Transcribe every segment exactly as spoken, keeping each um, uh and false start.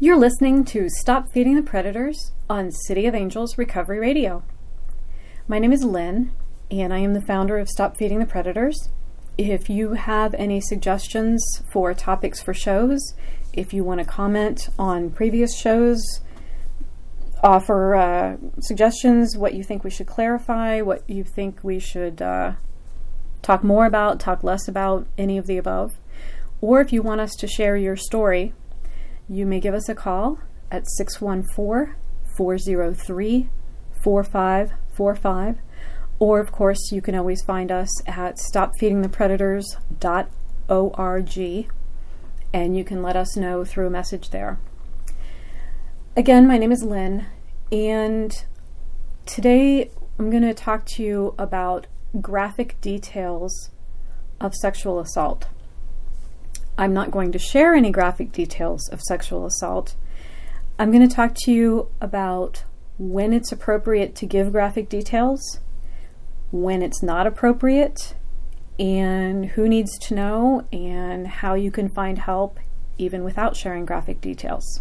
You're listening to Stop Feeding the Predators on City of Angels Recovery Radio. My name is Lynn, and I am the founder of Stop Feeding the Predators. If you have any suggestions for topics for shows, if you want to comment on previous shows, offer uh, suggestions, what you think we should clarify, what you think we should uh, talk more about, talk less about, any of the above, or if you want us to share your story, you may give us a call at six one four, four zero three, four five four five, or of course you can always find us at stop feeding the predators dot org, and you can let us know through a message there. Again, my name is Lynn, and today I'm going to talk to you about graphic details of sexual assault. I'm not going to share any graphic details of sexual assault. I'm going to talk to you about when it's appropriate to give graphic details, when it's not appropriate, and who needs to know, and how you can find help even without sharing graphic details.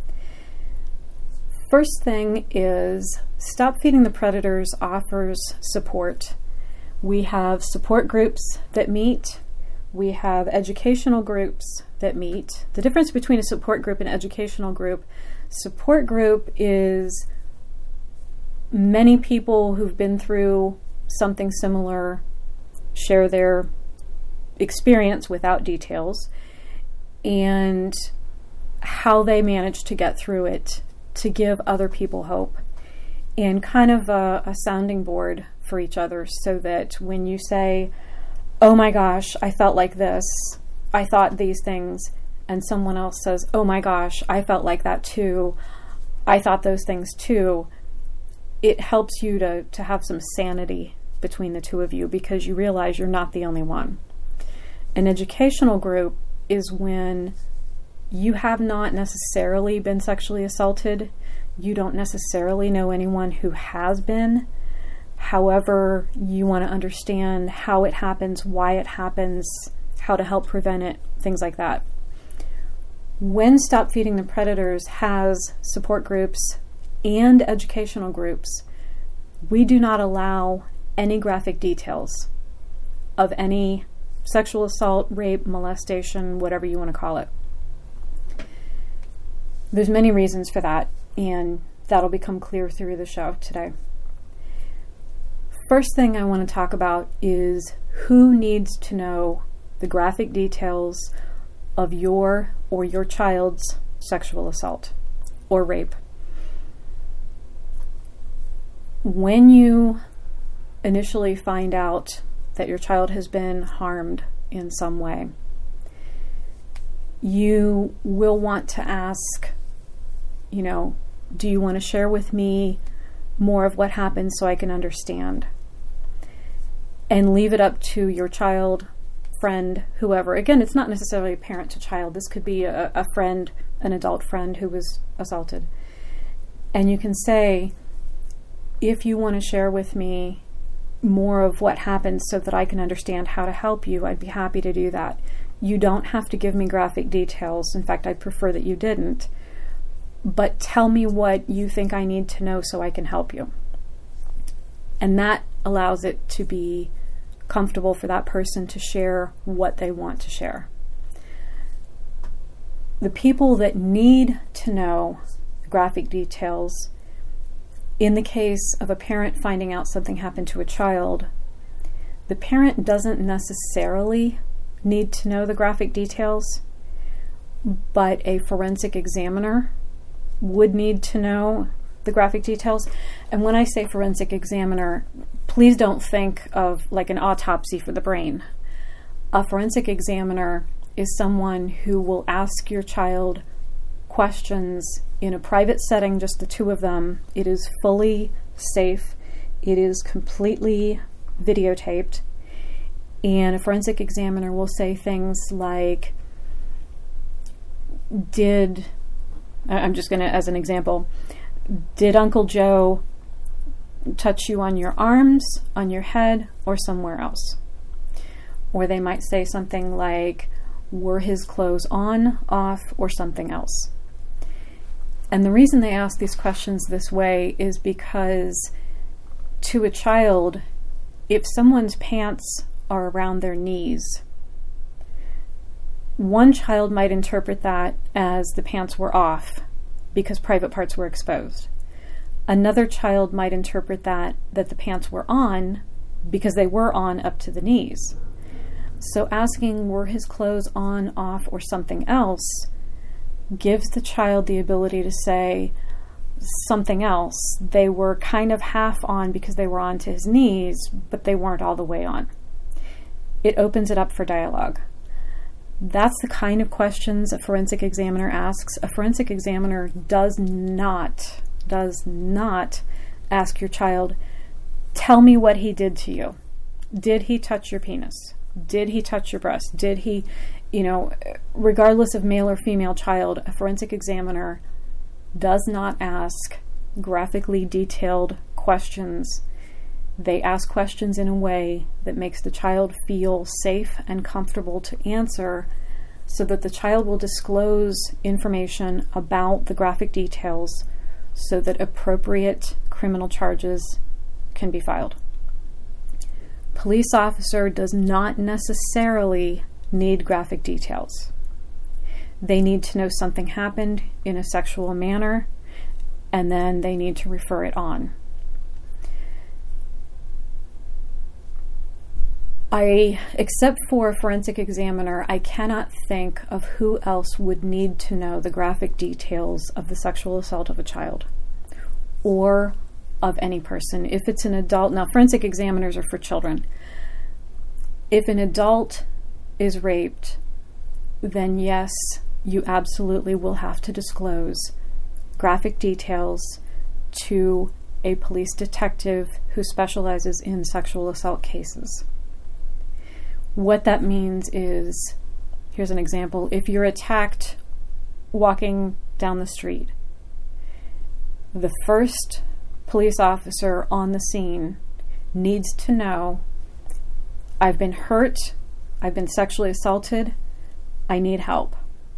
First thing is, Stop Feeding the Predators offers support. We have support groups that meet. We have educational groups that meet. The difference between a support group and educational group, support group is many people who've been through something similar share their experience without details and how they manage to get through it to give other people hope, and kind of a, a sounding board for each other, so that when you say, oh my gosh, I felt like this, I thought these things, and someone else says, oh my gosh, I felt like that too, I thought those things too, it helps you to, to have some sanity between the two of you, because you realize you're not the only one. An educational group is when you have not necessarily been sexually assaulted, you don't necessarily know anyone who has been. However, you want to understand how it happens, why it happens, how to help prevent it, things like that. When Stop Feeding the Predators has support groups and educational groups, we do not allow any graphic details of any sexual assault, rape, molestation, whatever you want to call it. There's many reasons for that, and that'll become clear through the show today. First thing I want to talk about is who needs to know the graphic details of your or your child's sexual assault or rape. When you initially find out that your child has been harmed in some way, you will want to ask, you know, do you want to share with me more of what happened so I can understand? And leave it up to your child, friend, whoever. Again, it's not necessarily a parent to child. This could be a, a friend, an adult friend who was assaulted. And you can say, if you want to share with me more of what happened so that I can understand how to help you, I'd be happy to do that. You don't have to give me graphic details. In fact, I'd prefer that you didn't. But tell me what you think I need to know so I can help you. And that allows it to be comfortable for that person to share what they want to share. The people that need to know graphic details, in the case of a parent finding out something happened to a child, the parent doesn't necessarily need to know the graphic details, but a forensic examiner would need to know the graphic details. And when I say forensic examiner, please don't think of like an autopsy for the brain. A forensic examiner is someone who will ask your child questions in a private setting, just the two of them. It is fully safe. It is completely videotaped. And a forensic examiner will say things like, did, I'm just going to, as an example, did Uncle Joe touch you on your arms, on your head, or somewhere else? Or they might say something like, were his clothes on, off, or something else? And the reason they ask these questions this way is because to a child, if someone's pants are around their knees, one child might interpret that as the pants were off because private parts were exposed. Another child might interpret that that the pants were on because they were on up to the knees. So asking, were his clothes on, off, or something else, gives the child the ability to say something else. They were kind of half on because they were on to his knees, but they weren't all the way on. It opens it up for dialogue. That's the kind of questions a forensic examiner asks. A forensic examiner does not, does not ask your child, tell me what he did to you. Did he touch your penis? Did he touch your breast? Did he, you know, regardless of male or female child, a forensic examiner does not ask graphically detailed questions. They ask questions in a way that makes the child feel safe and comfortable to answer, so that the child will disclose information about the graphic details so that appropriate criminal charges can be filed. Police officer does not necessarily need graphic details. They need to know something happened in a sexual manner, and then they need to refer it on. I, except for a forensic examiner, I cannot think of who else would need to know the graphic details of the sexual assault of a child or of any person. If it's an adult, now forensic examiners are for children. If an adult is raped, then yes, you absolutely will have to disclose graphic details to a police detective who specializes in sexual assault cases. What that means is, here's an example. If you're attacked walking down the street, the first police officer on the scene needs to know, I've been hurt, I've been sexually assaulted, I need help.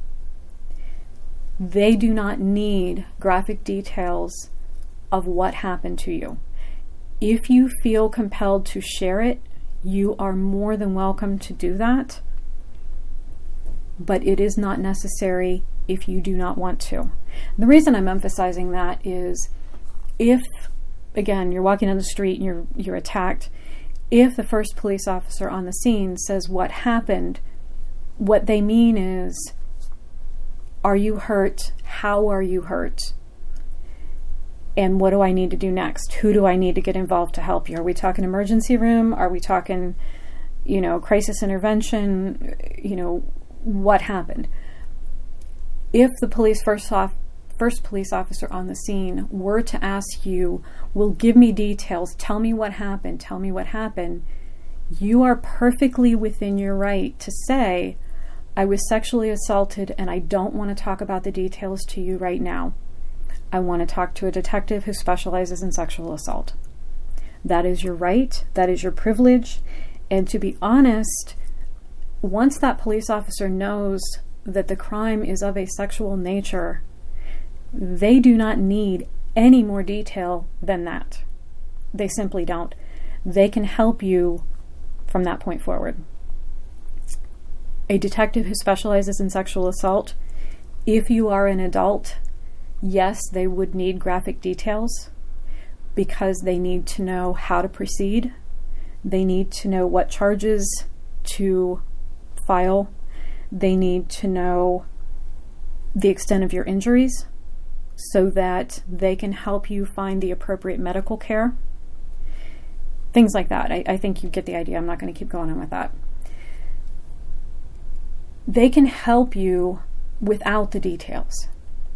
They do not need graphic details of what happened to you. If you feel compelled to share it, you are more than welcome to do that, but it is not necessary if you do not want to. The reason I'm emphasizing that is if, again, you're walking down the street and you're you're attacked, if the first police officer on the scene says what happened, what they mean is, are you hurt? How are you hurt? And what do I need to do next? Who do I need to get involved to help you? Are we talking emergency room? Are we talking, you know, crisis intervention? You know, what happened? If the police first off, first police officer on the scene were to ask you, well, give me details, tell me what happened, tell me what happened, you are perfectly within your right to say, I was sexually assaulted and I don't want to talk about the details to you right now. I want to talk to a detective who specializes in sexual assault. That is your right. That is your privilege. And to be honest, once that police officer knows that the crime is of a sexual nature, they do not need any more detail than that. They simply don't. They can help you from that point forward. A detective who specializes in sexual assault, if you are an adult, yes, they would need graphic details because they need to know how to proceed. They need to know what charges to file. They need to know the extent of your injuries so that they can help you find the appropriate medical care. Things like that. I, I think you get the idea. I'm not going to keep going on with that. They can help you without the details.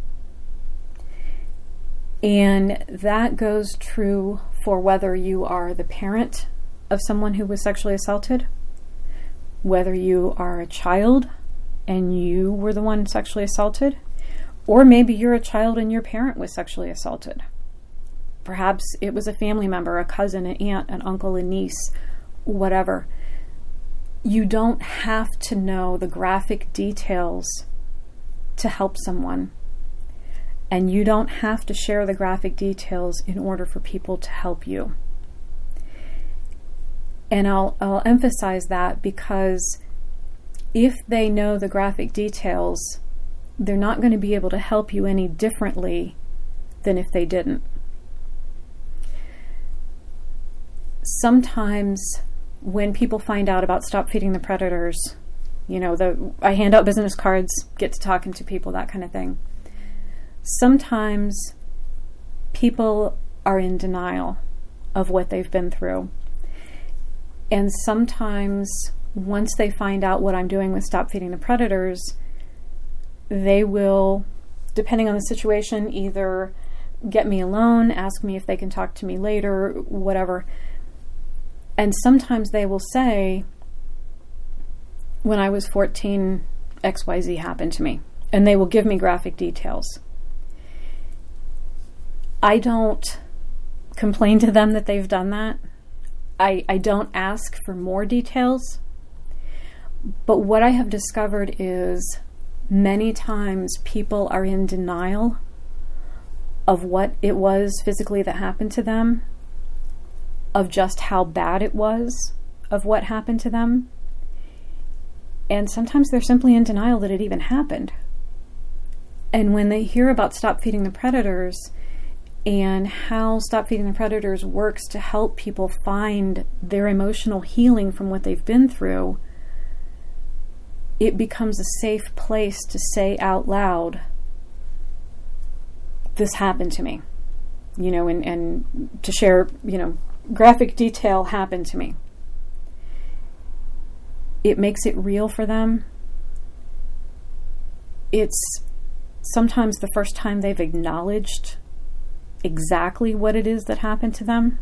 And that goes true for whether you are the parent of someone who was sexually assaulted, whether you are a child and you were the one sexually assaulted, or maybe you're a child and your parent was sexually assaulted. Perhaps it was a family member, a cousin, an aunt, an uncle, a niece, whatever. You don't have to know the graphic details to help someone. And you don't have to share the graphic details in order for people to help you. And I'll, I'll emphasize that because if they know the graphic details, they're not going to be able to help you any differently than if they didn't. Sometimes when people find out about Stop Feeding the Predators, you know, the I hand out business cards, get to talking to people, that kind of thing. Sometimes people are in denial of what they've been through. And sometimes once they find out what I'm doing with Stop Feeding the Predators, they will, depending on the situation, either get me alone, ask me if they can talk to me later, whatever. And sometimes they will say, when I was fourteen, X Y Z happened to me. And they will give me graphic details. I don't complain to them that they've done that. I, I don't ask for more details. But what I have discovered is many times people are in denial of what it was physically that happened to them, of just how bad it was of what happened to them. And sometimes they're simply in denial that it even happened. And when they hear about Stop Feeding the Predators and how Stop Feeding the Predators works to help people find their emotional healing from what they've been through, it becomes a safe place to say out loud, this happened to me, you know, and, and to share, you know, graphic detail happened to me. It makes it real for them. It's sometimes the first time they've acknowledged exactly what it is that happened to them.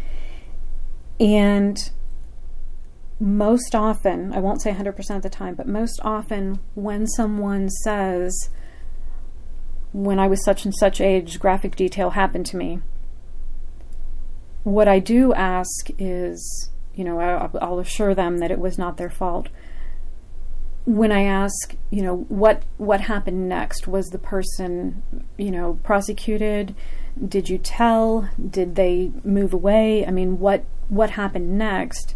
And most often, I won't say one hundred percent of the time, but most often when someone says, when I was such and such age, graphic detail happened to me, what I do ask is, you know, I'll, I'll assure them that it was not their fault. When I ask, you know, what what happened next? Was the person, you know, prosecuted? Did you tell? Did they move away? I mean, what what happened next?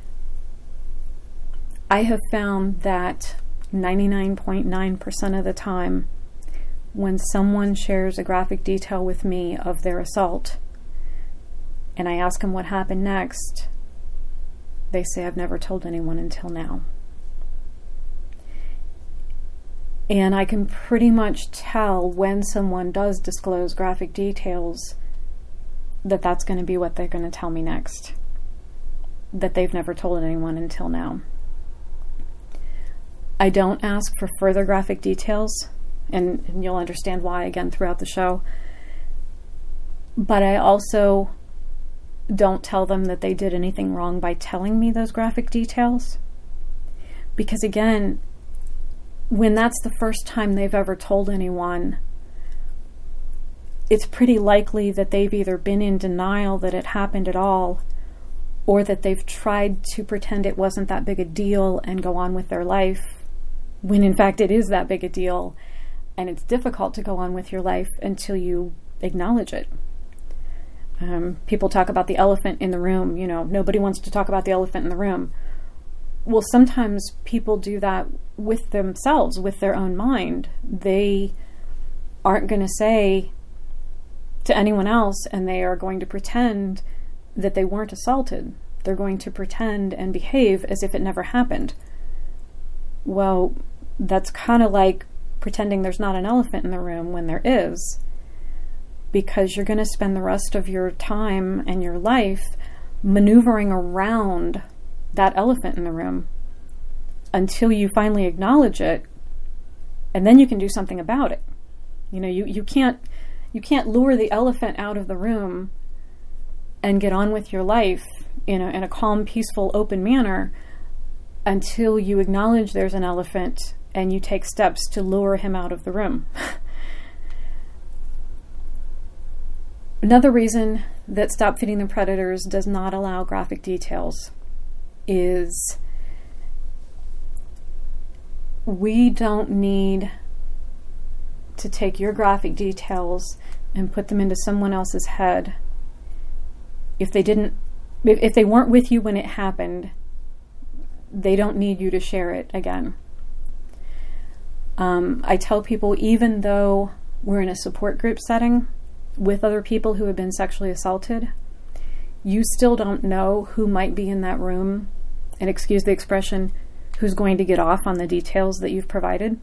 I have found that ninety-nine point nine percent of the time, when someone shares a graphic detail with me of their assault, and I ask them what happened next, they say, I've never told anyone until now. And I can pretty much tell when someone does disclose graphic details that that's going to be what they're going to tell me next. That they've never told anyone until now. I don't ask for further graphic details, and, and you'll understand why again throughout the show. But I also don't tell them that they did anything wrong by telling me those graphic details. Because again, when that's the first time they've ever told anyone, it's pretty likely that they've either been in denial that it happened at all, or that they've tried to pretend it wasn't that big a deal and go on with their life, when in fact it is that big a deal, and it's difficult to go on with your life until you acknowledge it. Um, people talk about the elephant in the room, you know, nobody wants to talk about the elephant in the room. Well, sometimes people do that with themselves, with their own mind. They aren't going to say to anyone else, and they are going to pretend that they weren't assaulted. They're going to pretend and behave as if it never happened. Well, that's kind of like pretending there's not an elephant in the room when there is, because you're going to spend the rest of your time and your life maneuvering around that elephant in the room until you finally acknowledge it, and then you can do something about it. You know, you, you can't you can't lure the elephant out of the room and get on with your life in a, in a calm, peaceful, open manner until you acknowledge there's an elephant and you take steps to lure him out of the room. Another reason that Stop Feeding the Predators does not allow graphic details is we don't need to to take your graphic details and put them into someone else's head. If they didn't, if they weren't with you when it happened, they don't need you to share it again. Um, I tell people, even though we're in a support group setting with other people who have been sexually assaulted, you still don't know who might be in that room, and excuse the expression, who's going to get off on the details that you've provided.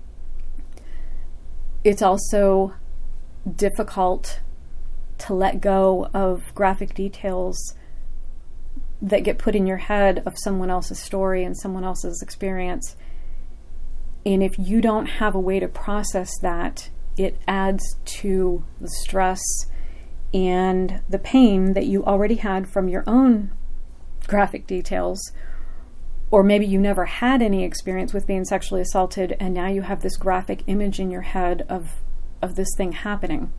It's also difficult to let go of graphic details that get put in your head of someone else's story and someone else's experience. And if you don't have a way to process that, it adds to the stress and the pain that you already had from your own graphic details. Or maybe you never had any experience with being sexually assaulted, and now you have this graphic image in your head of, of this thing happening.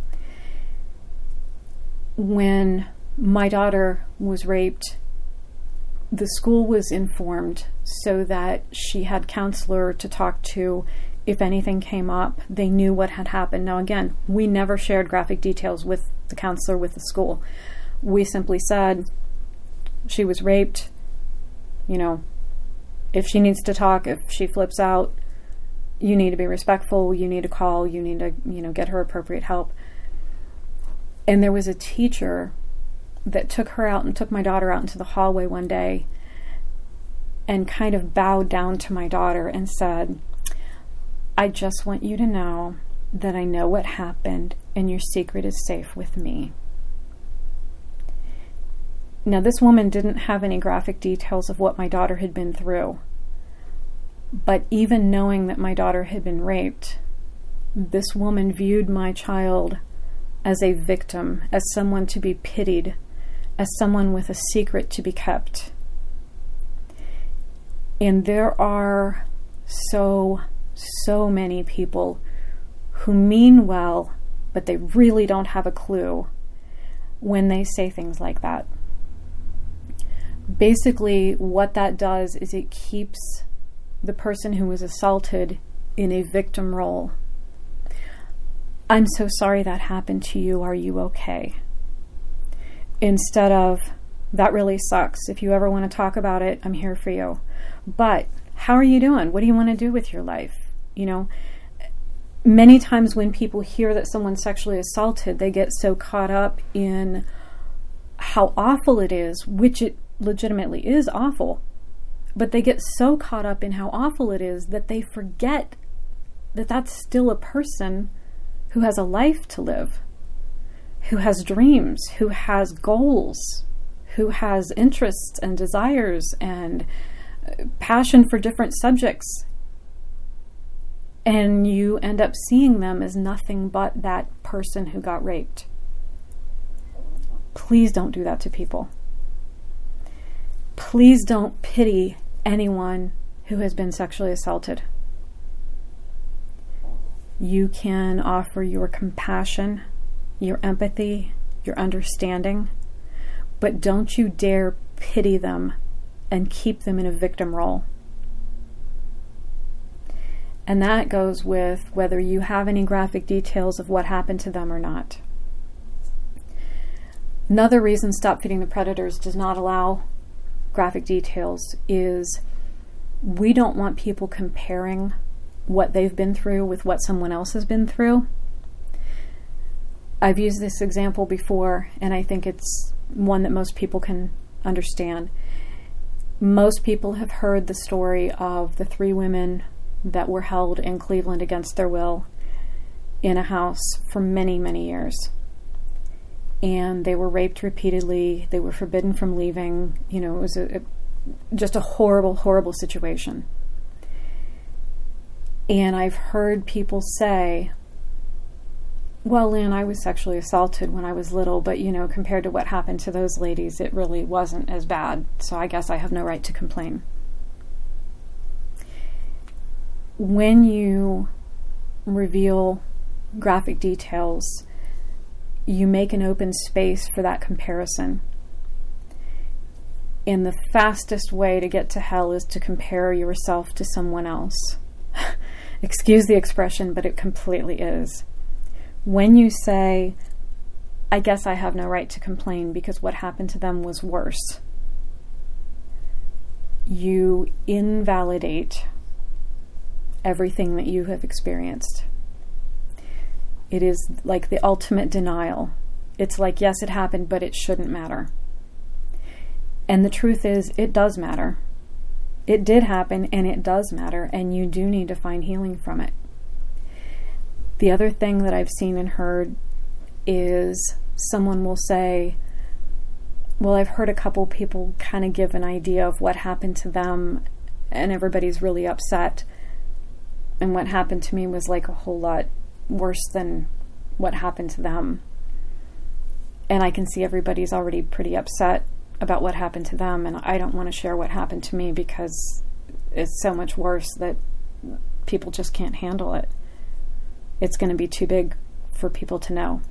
When my daughter was raped, the school was informed so that she had counselor to talk to if anything came up. They knew what had happened. Now again, we never shared graphic details with the counselor, with the school. We simply said, she was raped. You know, if she needs to talk, if she flips out, you need to be respectful, you need to call, you need to, you know, get her appropriate help. And there was a teacher that took her out and took my daughter out into the hallway one day and kind of bowed down to my daughter and said, I just want you to know that I know what happened and your secret is safe with me. Now, this woman didn't have any graphic details of what my daughter had been through. But even knowing that my daughter had been raped, this woman viewed my child as a victim, as someone to be pitied, as someone with a secret to be kept. And there are so, so many people who mean well, but they really don't have a clue when they say things like that. Basically, what that does is it keeps the person who was assaulted in a victim role. I'm so sorry that happened to you. Are you okay? Instead of, that really sucks. If you ever want to talk about it, I'm here for you. But how are you doing? What do you want to do with your life? You know, many times when people hear that someone's sexually assaulted, they get so caught up in how awful it is, which it legitimately is awful, but they get so caught up in how awful it is that they forget that that's still a person who has a life to live, who has dreams, who has goals, who has interests and desires and passion for different subjects. And you end up seeing them as nothing but that person who got raped. Please don't do that to people. Please don't pity anyone who has been sexually assaulted. You can offer your compassion, your empathy, your understanding, but don't you dare pity them and keep them in a victim role. And that goes with whether you have any graphic details of what happened to them or not. Another reason Stop Feeding the Predators does not allow graphic details is we don't want people comparing what they've been through with what someone else has been through. I've used this example before, and I think it's one that most people can understand. Most people have heard the story of the three women that were held in Cleveland against their will in a house for many, many years. And they were raped repeatedly. They were forbidden from leaving. You know, it was a, a, just a horrible, horrible situation. And I've heard people say, well, Lynn, I was sexually assaulted when I was little, but, you know, compared to what happened to those ladies, it really wasn't as bad. So I guess I have no right to complain. When you reveal graphic details, you make an open space for that comparison. And the fastest way to get to hell is to compare yourself to someone else. Excuse the expression, but it completely is. When you say, I guess I have no right to complain because what happened to them was worse, you invalidate everything that you have experienced. It is like the ultimate denial. It's like, yes, it happened, but it shouldn't matter. And the truth is, it does matter. It did happen, and it does matter, and you do need to find healing from it. The other thing that I've seen and heard is someone will say, well, I've heard a couple people kind of give an idea of what happened to them, and everybody's really upset. And what happened to me was like a whole lot worse than what happened to them. And I can see everybody's already pretty upset about what happened to them, and I don't want to share what happened to me because it's so much worse that people just can't handle it. It's going to be too big for people to know.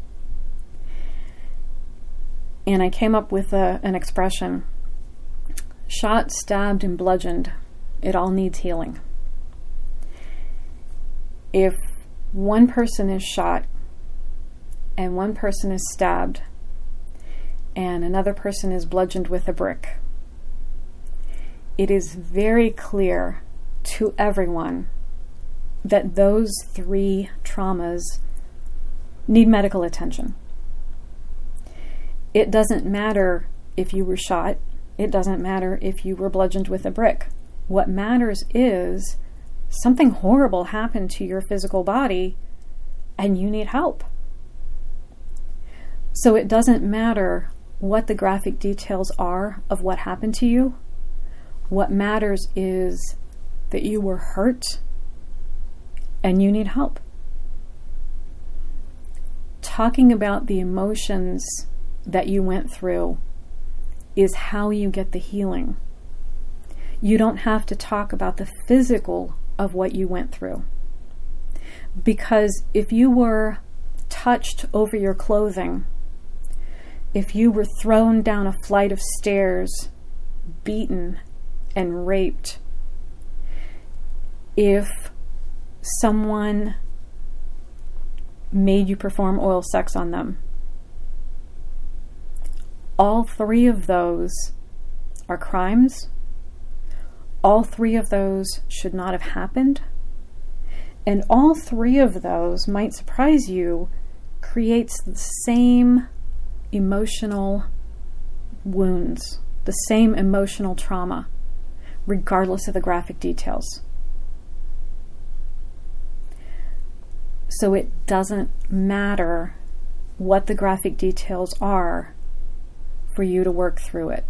And I came up with a, an expression: shot, stabbed, and bludgeoned. It all needs healing. If one person is shot and one person is stabbed and another person is bludgeoned with a brick, it is very clear to everyone that those three traumas need medical attention. It doesn't matter if you were shot. It doesn't matter if you were bludgeoned with a brick. What matters is something horrible happened to your physical body and you need help. So it doesn't matter what the graphic details are of what happened to you. What matters is that you were hurt and you need help. Talking about the emotions that you went through is how you get the healing. You don't have to talk about the physical of what you went through. Because if you were touched over your clothing, if you were thrown down a flight of stairs, beaten and raped, if someone made you perform oral sex on them, all three of those are crimes. All three of those should not have happened. And all three of those, might surprise you, creates the same emotional wounds, the same emotional trauma, regardless of the graphic details. So it doesn't matter what the graphic details are for you to work through it.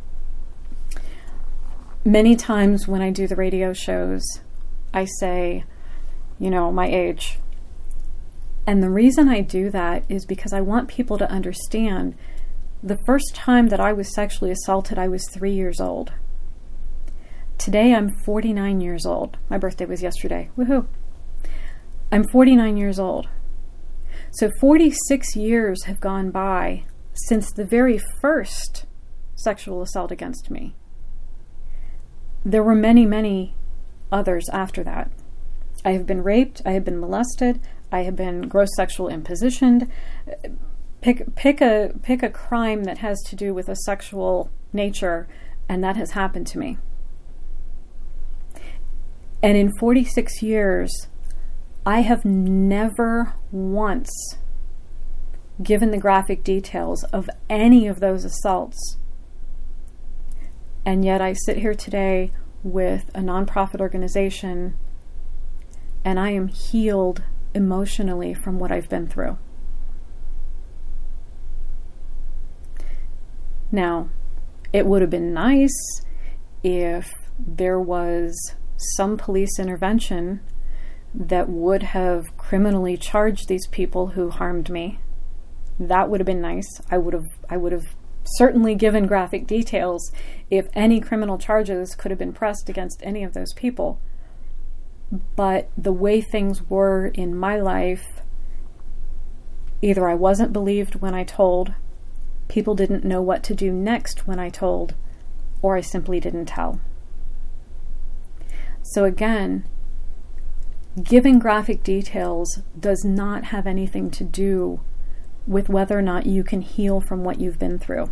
Many times when I do the radio shows, I say, you know, my age. And the reason I do that is because I want people to understand the first time that I was sexually assaulted, I was three years old. Today I'm forty-nine years old. My birthday was yesterday. Woohoo! I'm forty-nine years old. So forty-six years have gone by since the very first sexual assault against me. There were many, many others after that. I have been raped. I have been molested. I have been gross sexual impositioned. Pick, pick a, pick a crime that has to do with a sexual nature, and that has happened to me. And in forty-six years, I have never once given the graphic details of any of those assaults. And yet I sit here today with a nonprofit organization, and I am healed emotionally from what I've been through. Now, it would have been nice if there was some police intervention that would have criminally charged these people who harmed me. That would have been nice. I would have I would have certainly given graphic details if any criminal charges could have been pressed against any of those people. But the way things were in my life, either I wasn't believed when I told, people didn't know what to do next when I told, or I simply didn't tell. So again, Giving graphic details does not have anything to do with whether or not you can heal from what you've been through.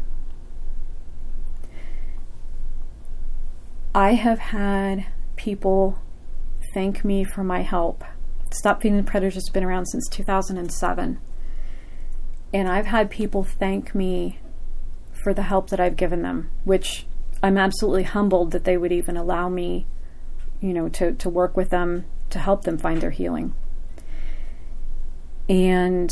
I have had people thank me for my help. Stop Feeding the Predators has been around since two thousand seven. And I've had people thank me for the help that I've given them, which I'm absolutely humbled that they would even allow me, you know, to, to work with them, to help them find their healing. And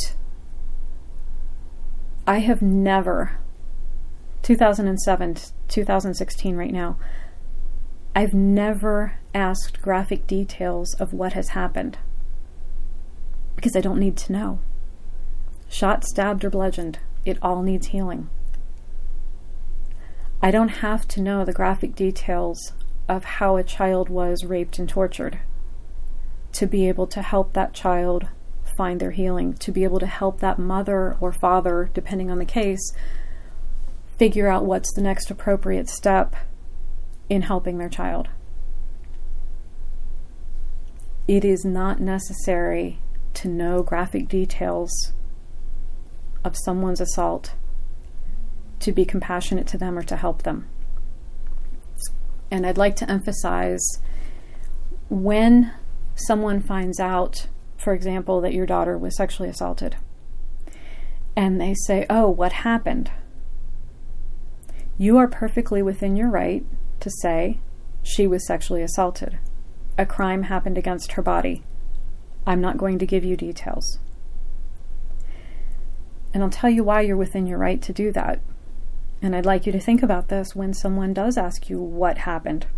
I have never, two thousand seven to two thousand sixteen right now, I've never asked graphic details of what has happened because I don't need to know. Shot, stabbed, or bludgeoned, it all needs healing. I don't have to know the graphic details of how a child was raped and tortured to be able to help that child find their healing, to be able to help that mother or father, depending on the case, figure out what's the next appropriate step in helping their child. It is not necessary to know graphic details of someone's assault to be compassionate to them or to help them. And I'd like to emphasize, when someone finds out, for example, that your daughter was sexually assaulted, and they say, "Oh, what happened?" You are perfectly within your right to say, "She was sexually assaulted. A crime happened against her body. I'm not going to give you details." And I'll tell you why you're within your right to do that. And I'd like you to think about this when someone does ask you what happened.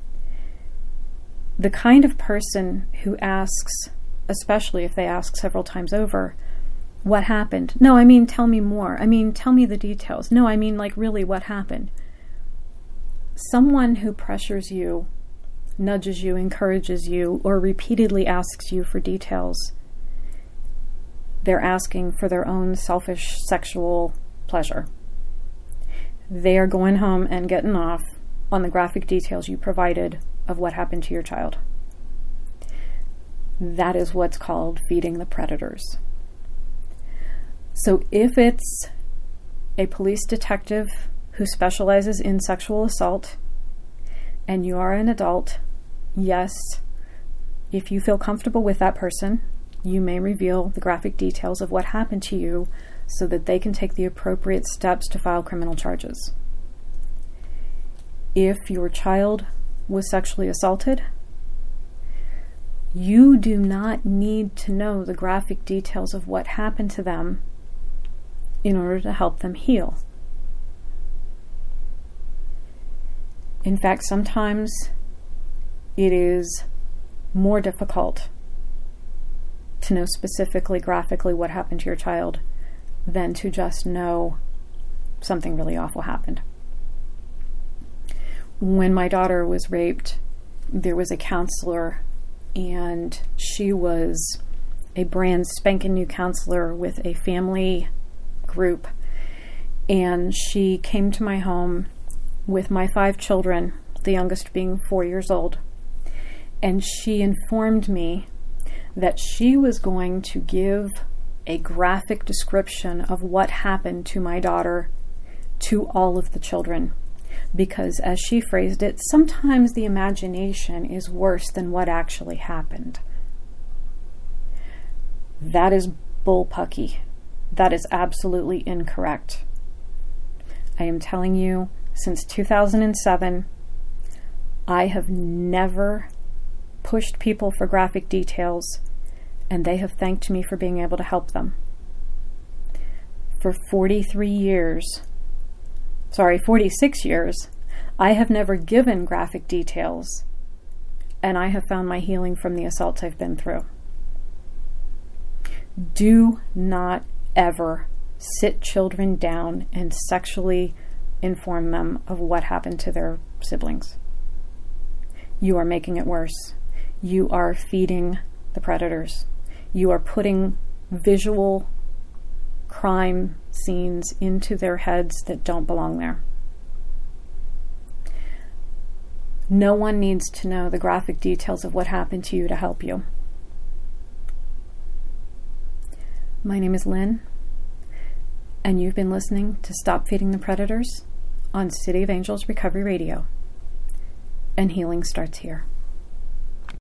The kind of person who asks, especially if they ask several times over, "What happened?" "No, I mean, tell me more. I mean, tell me the details." "No, I mean, like, really, what happened?" Someone who pressures you, nudges you, encourages you, or repeatedly asks you for details, they're asking for their own selfish sexual pleasure. They are going home and getting off on the graphic details you provided of what happened to your child. That is what's called feeding the predators. So if it's a police detective who specializes in sexual assault and you are an adult, yes, if you feel comfortable with that person, you may reveal the graphic details of what happened to you so that they can take the appropriate steps to file criminal charges. If your child was sexually assaulted, you do not need to know the graphic details of what happened to them in order to help them heal. In fact, sometimes it is more difficult to know specifically, graphically what happened to your child than to just know something really awful happened. When my daughter was raped, there was a counselor, and she was a brand spanking new counselor with a family group, and she came to my home with my five children, the youngest being four years old, and she informed me that she was going to give a graphic description of what happened to my daughter to all of the children. Because, as she phrased it, sometimes the imagination is worse than what actually happened. That is bullpucky. That is absolutely incorrect. I am telling you, since two thousand seven, I have never pushed people for graphic details, and they have thanked me for being able to help them. For forty-three years, sorry, forty-six years, I have never given graphic details, and I have found my healing from the assaults I've been through. Do not ever sit children down and sexually inform them of what happened to their siblings. You are making it worse. You are feeding the predators. You are putting visual crime scenes into their heads that don't belong there. No one needs to know the graphic details of what happened to you to help you. My name is Lynn, and you've been listening to Stop Feeding the Predators on City of Angels Recovery Radio. And healing starts here.